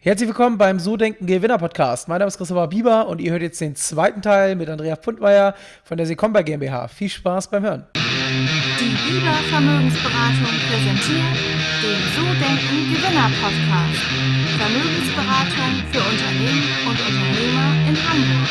Herzlich willkommen beim So Denken Gewinner Podcast. Mein Name ist Christopher Bieber und ihr hört jetzt den zweiten Teil mit Andrea Pfundmeier von der Secomba GmbH. Viel Spaß beim Hören. Die Bieber Vermögensberatung präsentiert den So Denken Gewinner Podcast. Vermögensberatung für Unternehmen und Unternehmer in Hamburg.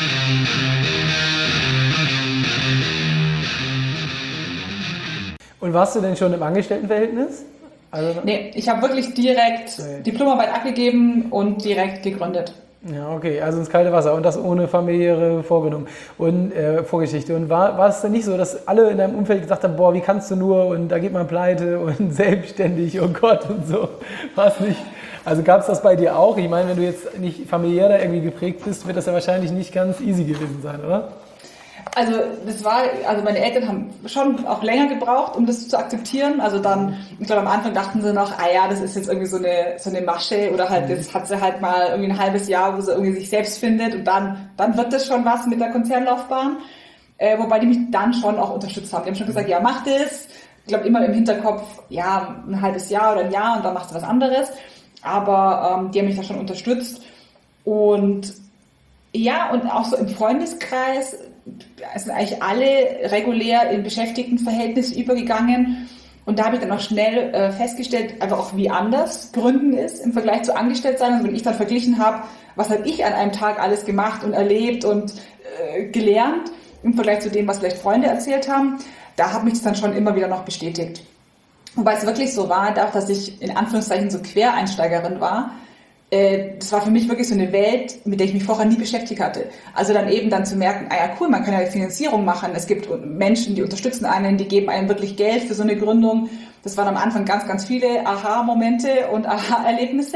Und warst du denn schon im Angestelltenverhältnis? Nee, ich habe wirklich direkt Diplomarbeit abgegeben und direkt gegründet. Ja, okay, also ins kalte Wasser und das ohne familiäre Vorbindung und Vorgeschichte. Und war es denn nicht so, dass alle in deinem Umfeld gesagt haben, boah, wie kannst du nur und da geht man pleite und selbstständig, oh Gott und so? War es nicht? Also gab es das bei dir auch? Ich meine, wenn du jetzt nicht familiär da irgendwie geprägt bist, wird das ja wahrscheinlich nicht ganz easy gewesen sein, oder? Also meine Eltern haben schon auch länger gebraucht, um das zu akzeptieren. Also dann, ich glaube am Anfang dachten sie noch, das ist jetzt irgendwie so eine Masche oder halt, jetzt hat sie halt mal irgendwie ein halbes Jahr, wo sie irgendwie sich selbst findet und dann wird das schon was mit der Konzernlaufbahn. Wobei die mich dann schon auch unterstützt haben. Die haben schon gesagt, ja, mach das. Ich glaube immer im Hinterkopf, ja, ein halbes Jahr oder ein Jahr und dann machst du was anderes. Aber die haben mich da schon unterstützt. Und ja, und auch so im Freundeskreis sind eigentlich alle regulär in Beschäftigtenverhältnis übergegangen. Und da habe ich dann auch schnell festgestellt, einfach auch wie anders Gründen ist im Vergleich zu Angestelltsein. Also wenn ich dann verglichen habe, was habe ich an einem Tag alles gemacht und erlebt und gelernt im Vergleich zu dem, was vielleicht Freunde erzählt haben, da hat mich das dann schon immer wieder noch bestätigt. Wobei es wirklich so war, dadurch, dass ich in Anführungszeichen so Quereinsteigerin war, das war für mich wirklich so eine Welt, mit der ich mich vorher nie beschäftigt hatte. Also dann eben dann zu merken, cool, man kann ja Finanzierung machen. Es gibt Menschen, die unterstützen einen, die geben einem wirklich Geld für so eine Gründung. Das waren am Anfang ganz, ganz viele Aha-Momente und Aha-Erlebnisse.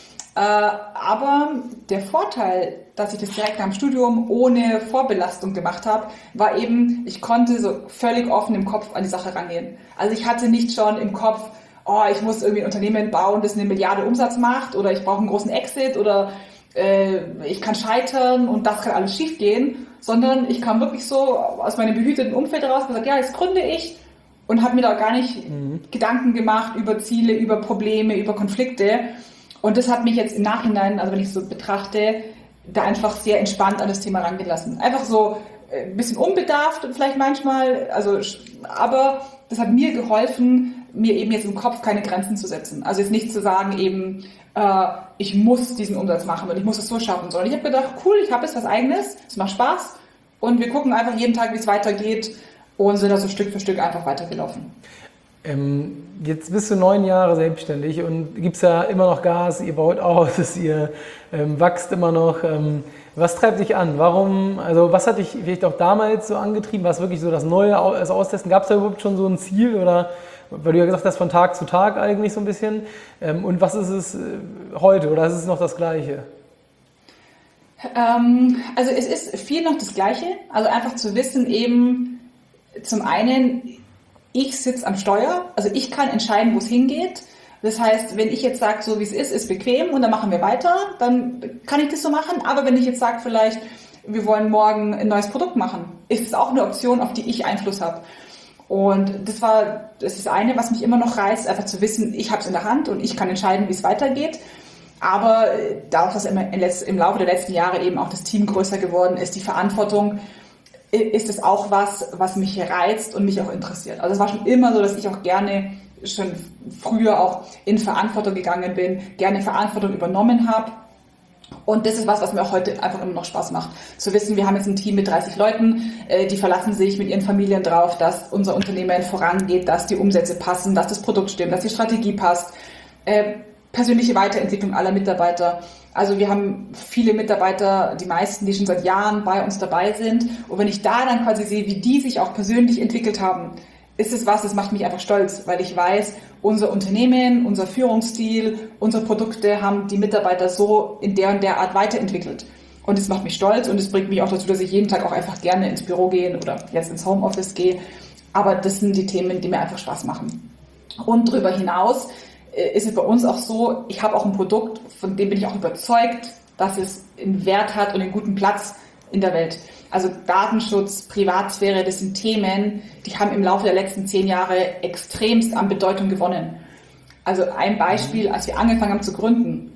Aber der Vorteil, dass ich das direkt nach dem Studium ohne Vorbelastung gemacht habe, war eben, ich konnte so völlig offen im Kopf an die Sache rangehen. Also ich hatte nicht schon im Kopf, ich muss irgendwie ein Unternehmen bauen, das 1 Milliarde Umsatz macht oder ich brauche einen großen Exit oder ich kann scheitern und das kann alles schief gehen, sondern ich kam wirklich so aus meinem behüteten Umfeld raus und gesagt, ja, jetzt gründe ich und habe mir da gar nicht Gedanken gemacht über Ziele, über Probleme, über Konflikte und das hat mich jetzt im Nachhinein, also wenn ich so betrachte, da einfach sehr entspannt an das Thema rangelassen. Einfach so ein bisschen unbedarft vielleicht manchmal, aber das hat mir geholfen, mir eben jetzt im Kopf keine Grenzen zu setzen. Also jetzt nicht zu sagen eben, ich muss diesen Umsatz machen und ich muss es so schaffen, sondern ich habe gedacht, cool, ich habe jetzt was Eigenes, es macht Spaß und wir gucken einfach jeden Tag, wie es weitergeht und sind da so Stück für Stück einfach weitergelaufen. Jetzt bist du 9 Jahre selbstständig und gibst ja immer noch Gas, ihr baut aus, ihr wächst immer noch. Was treibt dich an? Warum, also was hat dich vielleicht auch damals so angetrieben? War es wirklich so das Neue, das Austesten? Gab es da überhaupt schon so ein Ziel oder, weil du ja gesagt hast, von Tag zu Tag eigentlich so ein bisschen. Und was ist es heute oder ist es noch das Gleiche? Also es ist viel noch das Gleiche. Also einfach zu wissen eben, zum einen, ich sitze am Steuer, also ich kann entscheiden, wo es hingeht. Das heißt, wenn ich jetzt sage, so wie es ist bequem und dann machen wir weiter, dann kann ich das so machen. Aber wenn ich jetzt sage, vielleicht, wir wollen morgen ein neues Produkt machen, ist es auch eine Option, auf die ich Einfluss habe. Und das ist das eine, was mich immer noch reizt, einfach zu wissen, ich habe es in der Hand und ich kann entscheiden, wie es weitergeht. Aber dadurch, dass im Laufe der letzten Jahre eben auch das Team größer geworden ist, die Verantwortung, ist es auch was mich reizt und mich auch interessiert. Also es war schon immer so, dass ich auch gerne schon früher auch in Verantwortung gegangen bin, gerne Verantwortung übernommen habe. Und das ist was mir auch heute einfach immer noch Spaß macht. Zu wissen, wir haben jetzt ein Team mit 30 Leuten, die verlassen sich mit ihren Familien drauf, dass unser Unternehmen vorangeht, dass die Umsätze passen, dass das Produkt stimmt, dass die Strategie passt. Persönliche Weiterentwicklung aller Mitarbeiter. Also wir haben viele Mitarbeiter, die meisten, die schon seit Jahren bei uns dabei sind. Und wenn ich da dann quasi sehe, wie die sich auch persönlich entwickelt haben, ist es das macht mich einfach stolz, weil ich weiß, unser Unternehmen, unser Führungsstil, unsere Produkte haben die Mitarbeiter so in der und der Art weiterentwickelt. Und es macht mich stolz und es bringt mich auch dazu, dass ich jeden Tag auch einfach gerne ins Büro gehe oder jetzt ins Homeoffice gehe. Aber das sind die Themen, die mir einfach Spaß machen. Und darüber hinaus ist es bei uns auch so, ich habe auch ein Produkt, von dem bin ich auch überzeugt, dass es einen Wert hat und einen guten Platz in der Welt. Also Datenschutz, Privatsphäre, das sind Themen, die haben im Laufe der letzten 10 Jahre extremst an Bedeutung gewonnen. Also ein Beispiel, als wir angefangen haben zu gründen,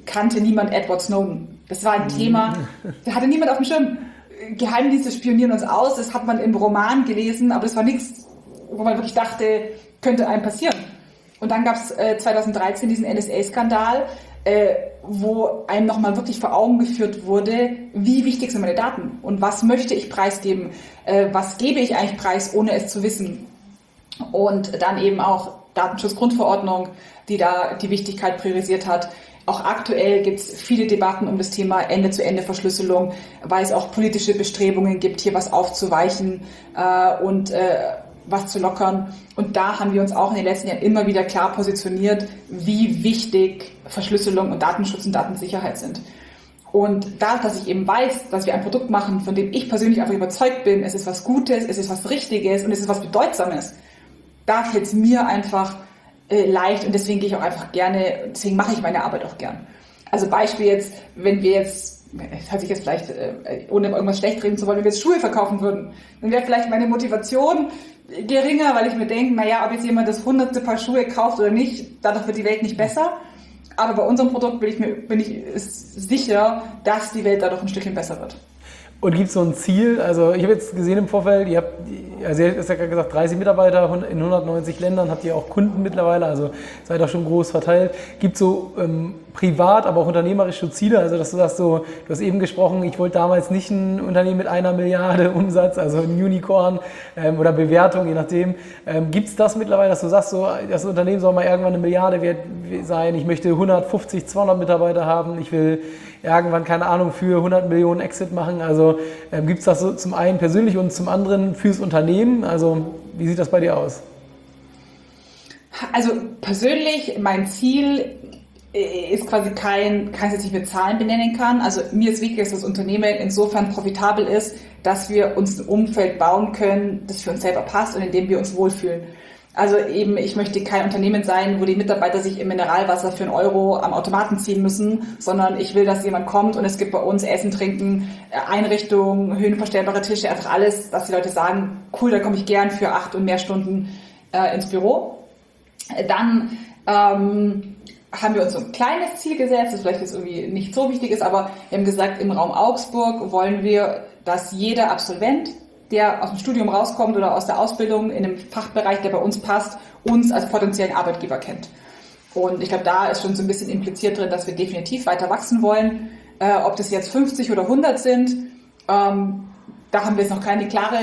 kannte niemand Edward Snowden. Das war ein Thema, da hatte niemand auf dem Schirm. Geheimdienste spionieren uns aus, das hat man im Roman gelesen, aber das war nichts, wo man wirklich dachte, könnte einem passieren. Und dann gab es 2013 diesen NSA-Skandal, wo einem nochmal wirklich vor Augen geführt wurde, wie wichtig sind meine Daten und was möchte ich preisgeben, was gebe ich eigentlich preis, ohne es zu wissen. Und dann eben auch Datenschutzgrundverordnung, die da die Wichtigkeit priorisiert hat. Auch aktuell gibt es viele Debatten um das Thema Ende-zu-Ende-Verschlüsselung, weil es auch politische Bestrebungen gibt, hier was aufzuweichen und was zu lockern. Und da haben wir uns auch in den letzten Jahren immer wieder klar positioniert, wie wichtig Verschlüsselung und Datenschutz und Datensicherheit sind. Und dadurch, dass ich eben weiß, dass wir ein Produkt machen, von dem ich persönlich einfach überzeugt bin, es ist was Gutes, es ist was Richtiges und es ist was Bedeutsames, da fällt es mir einfach leicht und deswegen gehe ich auch einfach gerne, deswegen mache ich meine Arbeit auch gern. Also Beispiel jetzt, wenn wir jetzt, das hört sich jetzt vielleicht, ohne irgendwas schlecht reden zu wollen, wenn wir jetzt Schuhe verkaufen würden, dann wäre vielleicht meine Motivation geringer, weil ich mir denke, naja, ob jetzt jemand das 100. Paar Schuhe kauft oder nicht, dadurch wird die Welt nicht besser. Aber bei unserem Produkt bin ich sicher, dass die Welt dadurch ein Stückchen besser wird. Und gibt es so ein Ziel? Also ich habe jetzt gesehen im Vorfeld, ihr habt ja gerade gesagt, 30 Mitarbeiter in 190 Ländern, habt ihr auch Kunden mittlerweile, also seid auch schon groß verteilt. Gibt es so privat, aber auch unternehmerische Ziele? Also dass du sagst, so, du hast eben gesprochen, ich wollte damals nicht ein Unternehmen mit 1 Milliarde Umsatz, also ein Unicorn oder Bewertung, je nachdem. Gibt es das mittlerweile, dass du sagst, so, das Unternehmen soll mal irgendwann 1 Milliarde wert sein, ich möchte 150, 200 Mitarbeiter haben, ich will irgendwann, keine Ahnung, für 100 Millionen Exit machen. Also gibt es das so zum einen persönlich und zum anderen fürs Unternehmen? Also wie sieht das bei dir aus? Also persönlich, mein Ziel ist quasi keins, das ich mit Zahlen benennen kann. Also mir ist wichtig, dass das Unternehmen insofern profitabel ist, dass wir uns ein Umfeld bauen können, das für uns selber passt und in dem wir uns wohlfühlen. Also eben, ich möchte kein Unternehmen sein, wo die Mitarbeiter sich im Mineralwasser für 1 Euro am Automaten ziehen müssen, sondern ich will, dass jemand kommt und es gibt bei uns Essen, Trinken, Einrichtungen, höhenverstellbare Tische, einfach alles, dass die Leute sagen, cool, da komme ich gern für 8 und mehr Stunden ins Büro. Dann haben wir uns so ein kleines Ziel gesetzt, das vielleicht jetzt irgendwie nicht so wichtig ist, aber wir haben gesagt, im Raum Augsburg wollen wir, dass jeder Absolvent, der aus dem Studium rauskommt oder aus der Ausbildung in einem Fachbereich, der bei uns passt, uns als potenziellen Arbeitgeber kennt. Und ich glaube, da ist schon so ein bisschen impliziert drin, dass wir definitiv weiter wachsen wollen. Ob das jetzt 50 oder 100 sind, da haben wir jetzt noch keine klare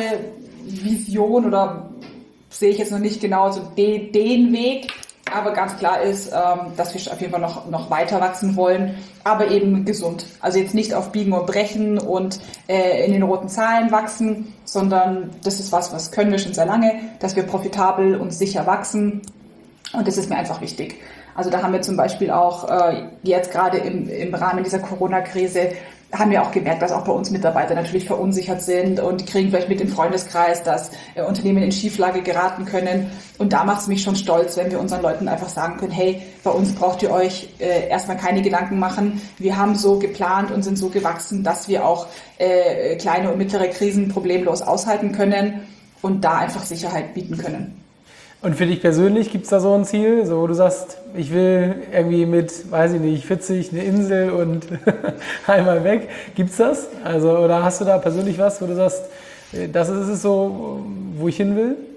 Vision oder sehe ich jetzt noch nicht genau so den Weg. Aber ganz klar ist, dass wir auf jeden Fall noch weiter wachsen wollen, aber eben gesund. Also jetzt nicht auf Biegen und Brechen und in den roten Zahlen wachsen, sondern das ist was können wir schon sehr lange, dass wir profitabel und sicher wachsen. Und das ist mir einfach wichtig. Also da haben wir zum Beispiel auch jetzt gerade im Rahmen dieser Corona-Krise haben wir auch gemerkt, dass auch bei uns Mitarbeiter natürlich verunsichert sind und die kriegen vielleicht mit im Freundeskreis, dass Unternehmen in Schieflage geraten können. Und da macht es mich schon stolz, wenn wir unseren Leuten einfach sagen können, hey, bei uns braucht ihr euch erstmal keine Gedanken machen. Wir haben so geplant und sind so gewachsen, dass wir auch kleine und mittlere Krisen problemlos aushalten können und da einfach Sicherheit bieten können. Und für dich persönlich, gibt es da so ein Ziel, so wo du sagst, ich will irgendwie mit, weiß ich nicht, 40 eine Insel und einmal weg. Gibt's das? Also, oder hast du da persönlich was, wo du sagst, das ist es so, wo ich hin will?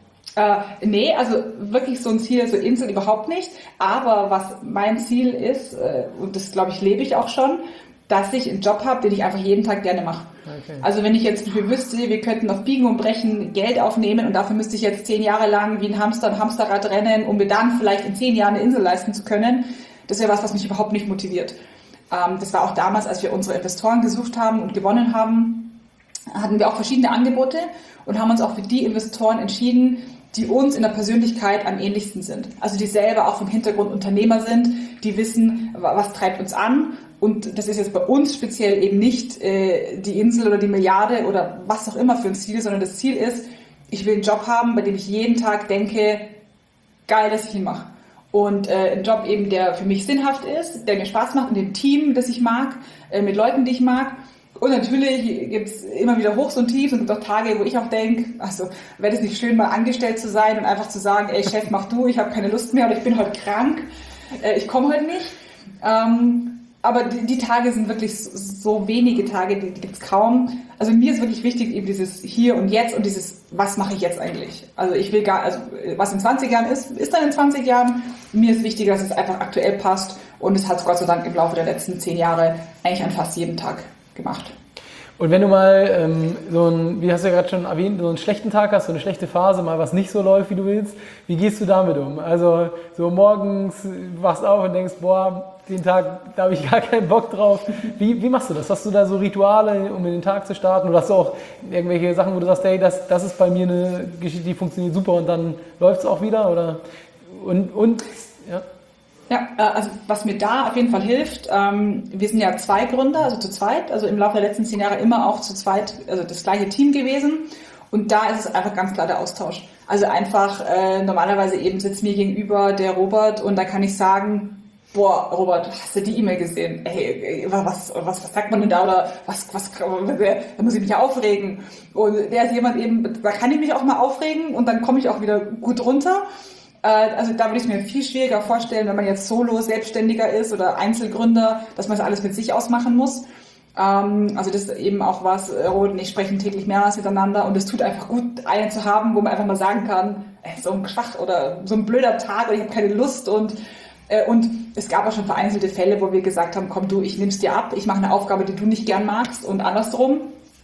Nee, also wirklich so ein Ziel, so Insel überhaupt nicht. Aber was mein Ziel ist, und das glaube ich lebe ich auch schon, dass ich einen Job habe, den ich einfach jeden Tag gerne mache. Okay. Also wenn ich jetzt wüsste, wir könnten auf Biegen und Brechen Geld aufnehmen und dafür müsste ich jetzt 10 Jahre lang wie ein Hamster im Hamsterrad rennen, um mir dann vielleicht in 10 Jahren eine Insel leisten zu können, das wäre was mich überhaupt nicht motiviert. Das war auch damals, als wir unsere Investoren gesucht haben und gewonnen haben, hatten wir auch verschiedene Angebote und haben uns auch für die Investoren entschieden, die uns in der Persönlichkeit am ähnlichsten sind. Also die selber auch vom Hintergrund Unternehmer sind, die wissen, was treibt uns an. Und das ist jetzt bei uns speziell eben nicht die Insel oder die Milliarde oder was auch immer für ein Ziel, sondern das Ziel ist, ich will einen Job haben, bei dem ich jeden Tag denke, geil, dass ich ihn mache. Und ein Job eben, der für mich sinnhaft ist, der mir Spaß macht, in dem Team, das ich mag, mit Leuten, die ich mag. Und natürlich gibt es immer wieder Hochs und Tiefs und es gibt auch Tage, wo ich auch denke, also wäre das nicht schön, mal angestellt zu sein und einfach zu sagen, ey Chef, mach du, ich habe keine Lust mehr oder ich bin heute krank, ich komme heute nicht. aber die Tage sind wirklich so wenige Tage, die gibt's kaum. Also mir ist wirklich wichtig eben dieses Hier und Jetzt und dieses, was mache ich jetzt eigentlich? Also ich will was in 20 Jahren ist dann in 20 Jahren. Mir ist wichtig, dass es einfach aktuell passt und es hat es Gott sei Dank im Laufe der letzten 10 Jahre eigentlich an fast jedem Tag gemacht. Und wenn du mal wie hast du ja gerade schon erwähnt, so einen schlechten Tag hast, so eine schlechte Phase, mal was nicht so läuft, wie du willst, wie gehst du damit um? Also so morgens wachst auf und denkst, boah, den Tag, da habe ich gar keinen Bock drauf. Wie machst du das? Hast du da so Rituale, um in den Tag zu starten? Oder hast du auch irgendwelche Sachen, wo du sagst, hey, das ist bei mir eine Geschichte, die funktioniert super und dann läuft es auch wieder? Oder ja. Ja, also was mir da auf jeden Fall hilft, wir sind ja 2 Gründer, also zu zweit, also im Laufe der letzten 10 Jahre immer auch zu zweit, also das gleiche Team gewesen und da ist es einfach ganz klar der Austausch. Also einfach, normalerweise eben sitzt mir gegenüber der Robert und da kann ich sagen, boah, Robert, hast du die E-Mail gesehen? Ey, was sagt man denn da? Oder da muss ich mich ja aufregen. Und der ist jemand eben, da kann ich mich auch mal aufregen und dann komme ich auch wieder gut runter. Also da würde ich es mir viel schwieriger vorstellen, wenn man jetzt Solo Selbstständiger ist oder Einzelgründer, dass man das alles mit sich ausmachen muss. Also das ist eben auch was, Robert und ich sprechen täglich mehrmals miteinander und es tut einfach gut, einen zu haben, wo man einfach mal sagen kann, so ein Schwach oder so ein blöder Tag oder ich habe keine Lust und es gab auch schon vereinzelte Fälle, wo wir gesagt haben, komm du, ich nehm's dir ab, ich mache eine Aufgabe, die du nicht gern magst und andersrum.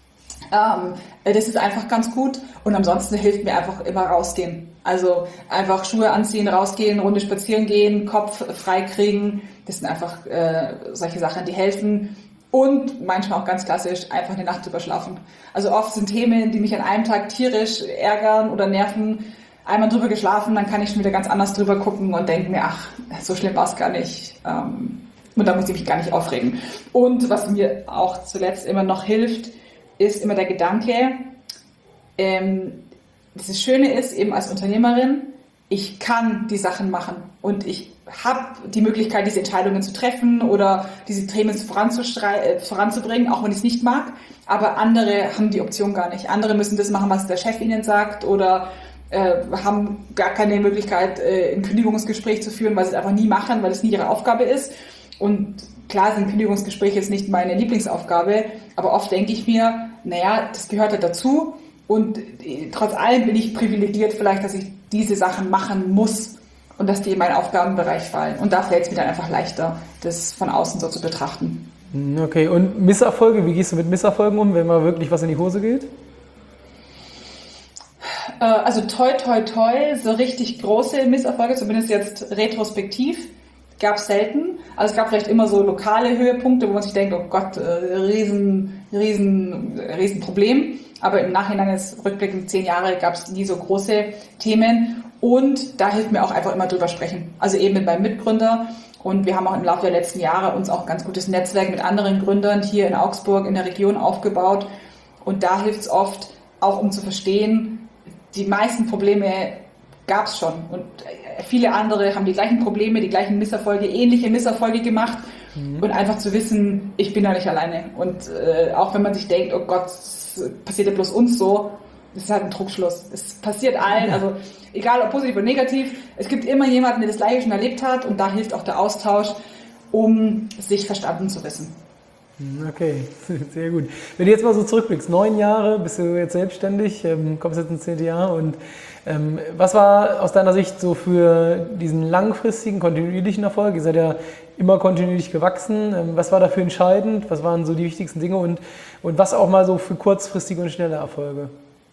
Das ist einfach ganz gut und ansonsten hilft mir einfach immer rausgehen. Also einfach Schuhe anziehen, rausgehen, Runde spazieren gehen, Kopf frei kriegen. Das sind einfach solche Sachen, die helfen. Und manchmal auch ganz klassisch, einfach eine Nacht drüber schlafen. Also oft sind Themen, die mich an einem Tag tierisch ärgern oder nerven, einmal drüber geschlafen, dann kann ich schon wieder ganz anders drüber gucken und denke mir, ach, so schlimm war es gar nicht. Und da muss ich mich gar nicht aufregen. Und was mir auch zuletzt immer noch hilft, ist immer der Gedanke, das Schöne ist eben als Unternehmerin, ich kann die Sachen machen und ich habe die Möglichkeit, diese Entscheidungen zu treffen oder diese Themen voranzubringen, auch wenn ich es nicht mag. Aber andere haben die Option gar nicht. Andere müssen das machen, was der Chef ihnen sagt oder haben gar keine Möglichkeit, ein Kündigungsgespräch zu führen, weil sie es einfach nie machen, weil es nie ihre Aufgabe ist. Und klar sind Kündigungsgespräche jetzt nicht meine Lieblingsaufgabe, aber oft denke ich mir, naja, das gehört ja dazu und trotz allem bin ich privilegiert vielleicht, dass ich diese Sachen machen muss und dass die in meinen Aufgabenbereich fallen. Und da fällt es mir dann einfach leichter, das von außen so zu betrachten. Okay, und Misserfolge, wie gehst du mit Misserfolgen um, wenn mal wirklich was in die Hose geht? Also toi, so richtig große Misserfolge, zumindest jetzt retrospektiv, gab es selten. Also es gab vielleicht immer so lokale Höhepunkte, wo man sich denkt, oh Gott, riesen Problem. Aber im Nachhinein, jetzt rückblickend 10 Jahre, gab es nie so große Themen. Und da hilft mir auch einfach immer drüber sprechen. Also eben mit meinem Mitgründer. Und wir haben auch im Laufe der letzten Jahre uns auch ein ganz gutes Netzwerk mit anderen Gründern hier in Augsburg in der Region aufgebaut. Und da hilft es oft, auch um zu verstehen, die meisten Probleme gab es schon. Und viele andere haben die gleichen Probleme, die gleichen Misserfolge, ähnliche Misserfolge gemacht. Und einfach zu wissen, ich bin da nicht alleine. Und auch wenn man sich denkt, oh Gott, das passiert ja bloß uns so, das ist halt ein Trugschluss. Es passiert allen, also egal ob positiv oder negativ, es gibt immer jemanden, der das Gleiche schon erlebt hat und da hilft auch der Austausch, um sich verstanden zu wissen. Okay, sehr gut. Wenn du jetzt mal so zurückblickst, 9 Jahre, bist du jetzt selbstständig, kommst jetzt ins 10. Jahr und was war aus deiner Sicht so für diesen langfristigen, kontinuierlichen Erfolg? Ihr seid ja immer kontinuierlich gewachsen. Was war dafür entscheidend? Was waren so die wichtigsten Dinge und was auch mal so für kurzfristige und schnelle Erfolge?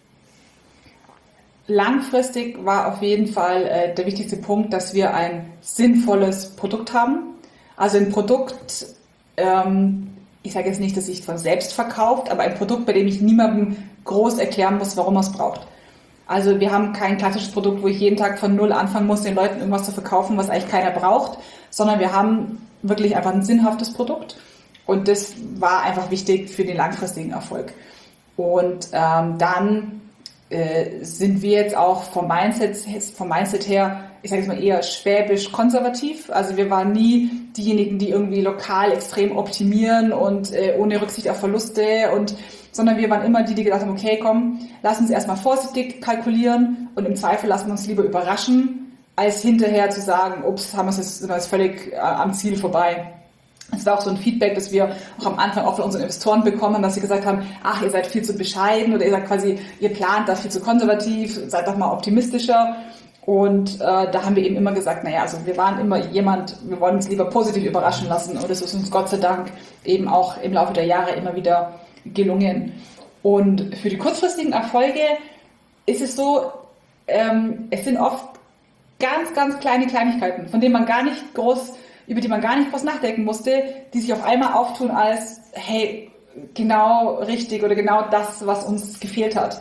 Langfristig war auf jeden Fall der wichtigste Punkt, dass wir ein sinnvolles Produkt haben. Also ein Produkt, ich sage jetzt nicht, dass sich von selbst verkauft, aber ein Produkt, bei dem ich niemandem groß erklären muss, warum er es braucht. Also wir haben kein klassisches Produkt, wo ich jeden Tag von null anfangen muss, den Leuten irgendwas zu verkaufen, was eigentlich keiner braucht, sondern wir haben wirklich einfach ein sinnhaftes Produkt und das war einfach wichtig für den langfristigen Erfolg. Und dann sind wir jetzt auch vom Mindset her, ich sage jetzt mal eher schwäbisch konservativ. Also wir waren nie diejenigen, die irgendwie lokal extrem optimieren und ohne Rücksicht auf Verluste sondern wir waren immer die gedacht haben, okay, komm, lass uns erstmal vorsichtig kalkulieren und im Zweifel lassen wir uns lieber überraschen, als hinterher zu sagen, ups, sind wir jetzt völlig am Ziel vorbei. Es war auch so ein Feedback, das wir auch am Anfang auch von unseren Investoren bekommen, dass sie gesagt haben, ach, ihr seid viel zu bescheiden oder ihr seid quasi, ihr plant da viel zu konservativ, seid doch mal optimistischer. Und da haben wir eben immer gesagt, naja, also wir waren immer wir wollen uns lieber positiv überraschen lassen und das ist uns Gott sei Dank eben auch im Laufe der Jahre immer wieder gelungen. Und für die kurzfristigen Erfolge ist es so, es sind oft ganz, ganz kleine Kleinigkeiten, über die man gar nicht groß nachdenken musste, die sich auf einmal auftun als, hey, genau richtig oder genau das, was uns gefehlt hat.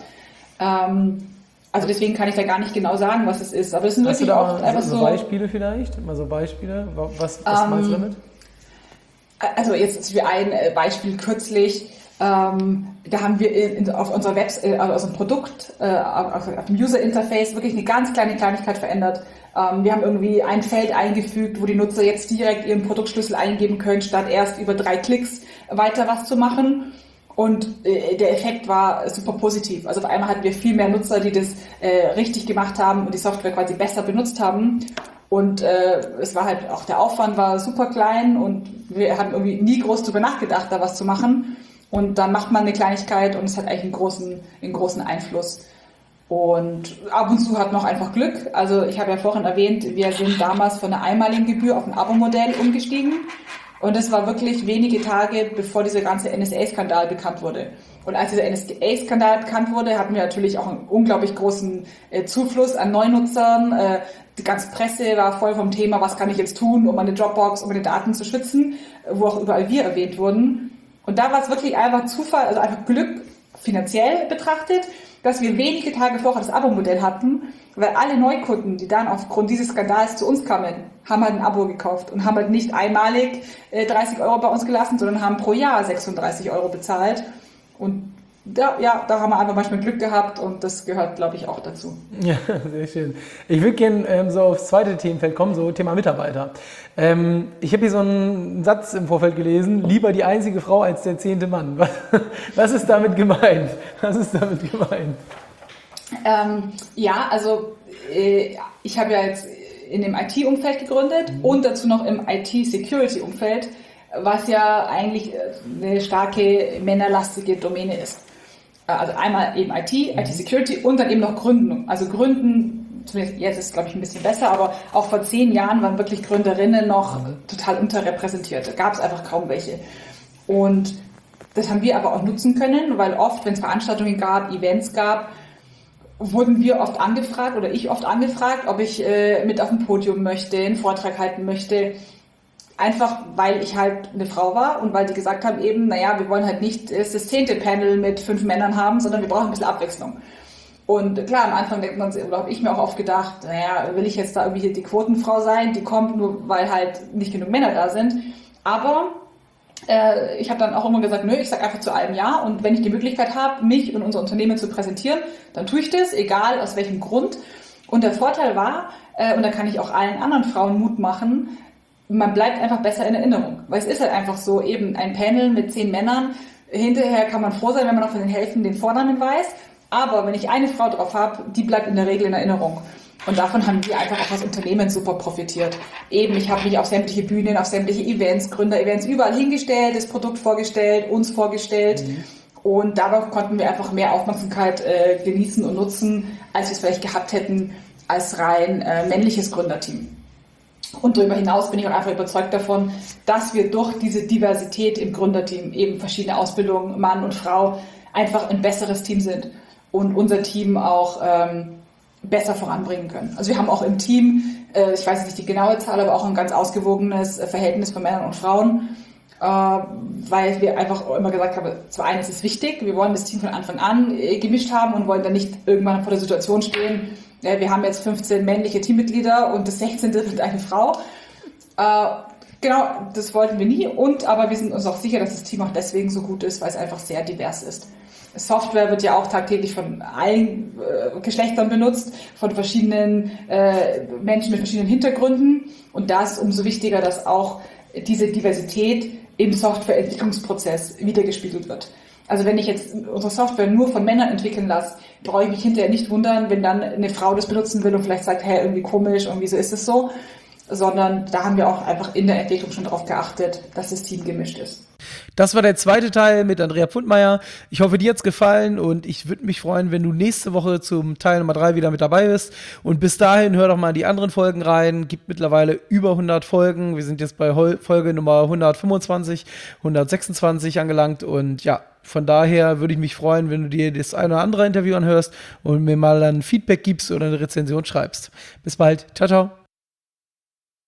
Also deswegen kann ich da gar nicht genau sagen, was es ist. Aber es sind Hast wirklich du da oft einfach so Beispiele vielleicht? Mal so Beispiele? Was meinst du damit? Also jetzt für ein Beispiel kürzlich, da haben wir auf unserer Website, also ein Produkt, auf dem User Interface wirklich eine ganz kleine Kleinigkeit verändert. Wir haben irgendwie ein Feld eingefügt, wo die Nutzer jetzt direkt ihren Produktschlüssel eingeben können, statt erst über 3 Klicks weiter was zu machen. Und der Effekt war super positiv. Also auf einmal hatten wir viel mehr Nutzer, die das richtig gemacht haben und die Software quasi besser benutzt haben. Und es war halt auch, der Aufwand war super klein und wir haben irgendwie nie groß darüber nachgedacht, da was zu machen. Und dann macht man eine Kleinigkeit und es hat eigentlich einen großen Einfluss. Und ab und zu hat noch einfach Glück. Also ich habe ja vorhin erwähnt, wir sind damals von einer einmaligen Gebühr auf ein Abo-Modell umgestiegen. Und das war wirklich wenige Tage, bevor dieser ganze NSA-Skandal bekannt wurde. Und als dieser NSA-Skandal bekannt wurde, hatten wir natürlich auch einen unglaublich großen Zufluss an Neunutzern. Die ganze Presse war voll vom Thema, was kann ich jetzt tun, um meine Dropbox, um meine Daten zu schützen, wo auch überall wir erwähnt wurden. Und da war es wirklich einfach Zufall, also einfach Glück finanziell betrachtet, dass wir wenige Tage vorher das Abo-Modell hatten, weil alle Neukunden, die dann aufgrund dieses Skandals zu uns kamen, haben halt ein Abo gekauft und haben halt nicht einmalig 30 € bei uns gelassen, sondern haben pro Jahr 36 € bezahlt. Und da haben wir einfach manchmal Glück gehabt und das gehört, glaube ich, auch dazu. Ja, sehr schön. Ich würde gerne so aufs zweite Themenfeld kommen, so Thema Mitarbeiter. Ich habe hier so einen Satz im Vorfeld gelesen, lieber die einzige Frau als der 10. Mann. Was ist damit gemeint? Also ich habe ja jetzt in dem IT-Umfeld gegründet und dazu noch im IT-Security-Umfeld, was ja eigentlich eine starke männerlastige Domäne ist. Also einmal eben IT-Security und dann eben noch Gründen. Also Gründen, zumindest jetzt ist es, glaube ich, ein bisschen besser, aber auch vor 10 Jahren waren wirklich Gründerinnen noch total unterrepräsentiert. Da gab es einfach kaum welche. Und das haben wir aber auch nutzen können, weil oft, wenn es Veranstaltungen gab, Events gab, wurden wir oft angefragt oder ich oft angefragt, ob ich mit auf dem Podium möchte, einen Vortrag halten möchte. Einfach, weil ich halt eine Frau war und weil die gesagt haben eben, naja, wir wollen halt nicht das 10. Panel mit 5 Männern haben, sondern wir brauchen ein bisschen Abwechslung. Und klar, am Anfang denkt man sich, oder habe ich mir auch oft gedacht, naja, will ich jetzt da irgendwie die Quotenfrau sein, die kommt nur, weil halt nicht genug Männer da sind. Aber ich habe dann auch immer gesagt, ich sage einfach zu allem Ja. Und wenn ich die Möglichkeit habe, mich und unser Unternehmen zu präsentieren, dann tue ich das, egal aus welchem Grund. Und der Vorteil war, und da kann ich auch allen anderen Frauen Mut machen, man bleibt einfach besser in Erinnerung. Weil es ist halt einfach so, eben ein Panel mit 10 Männern. Hinterher kann man froh sein, wenn man noch von den Hälften den Vornamen weiß. Aber wenn ich eine Frau drauf habe, die bleibt in der Regel in Erinnerung. Und davon haben wir einfach auch als Unternehmen super profitiert. Eben, ich habe mich auf sämtliche Bühnen, auf sämtliche Events, Gründer-Events überall hingestellt, das Produkt vorgestellt, uns vorgestellt. Und dadurch konnten wir einfach mehr Aufmerksamkeit genießen und nutzen, als wir es vielleicht gehabt hätten als rein männliches Gründerteam. Und darüber hinaus bin ich auch einfach überzeugt davon, dass wir durch diese Diversität im Gründerteam, eben verschiedene Ausbildungen, Mann und Frau, einfach ein besseres Team sind und unser Team auch besser voranbringen können. Also wir haben auch im Team, ich weiß nicht die genaue Zahl, aber auch ein ganz ausgewogenes Verhältnis von Männern und Frauen, weil wir einfach immer gesagt haben, zum einen ist es wichtig, wir wollen das Team von Anfang an gemischt haben und wollen dann nicht irgendwann vor der Situation stehen, wir haben jetzt 15 männliche Teammitglieder und das 16. wird eine Frau. Genau, das wollten wir nie. Aber wir sind uns auch sicher, dass das Team auch deswegen so gut ist, weil es einfach sehr divers ist. Software wird ja auch tagtäglich von allen Geschlechtern benutzt, von verschiedenen Menschen mit verschiedenen Hintergründen. Und da ist es umso wichtiger, dass auch diese Diversität im Softwareentwicklungsprozess wiedergespiegelt wird. Also wenn ich jetzt unsere Software nur von Männern entwickeln lasse, brauche ich mich hinterher nicht wundern, wenn dann eine Frau das benutzen will und vielleicht sagt, hey, irgendwie komisch und wieso ist es so. sondern da haben wir auch einfach in der Entwicklung schon darauf geachtet, dass das Team gemischt ist. Das war der zweite Teil mit Andrea Pfundmeier. Ich hoffe, dir hat's gefallen und ich würde mich freuen, wenn du nächste Woche zum Teil Nummer 3 wieder mit dabei bist. Und bis dahin hör doch mal in die anderen Folgen rein. Gibt mittlerweile über 100 Folgen. Wir sind jetzt bei Folge Nummer 125, 126 angelangt und ja, von daher würde ich mich freuen, wenn du dir das eine oder andere Interview anhörst und mir mal ein Feedback gibst oder eine Rezension schreibst. Bis bald. Ciao, ciao.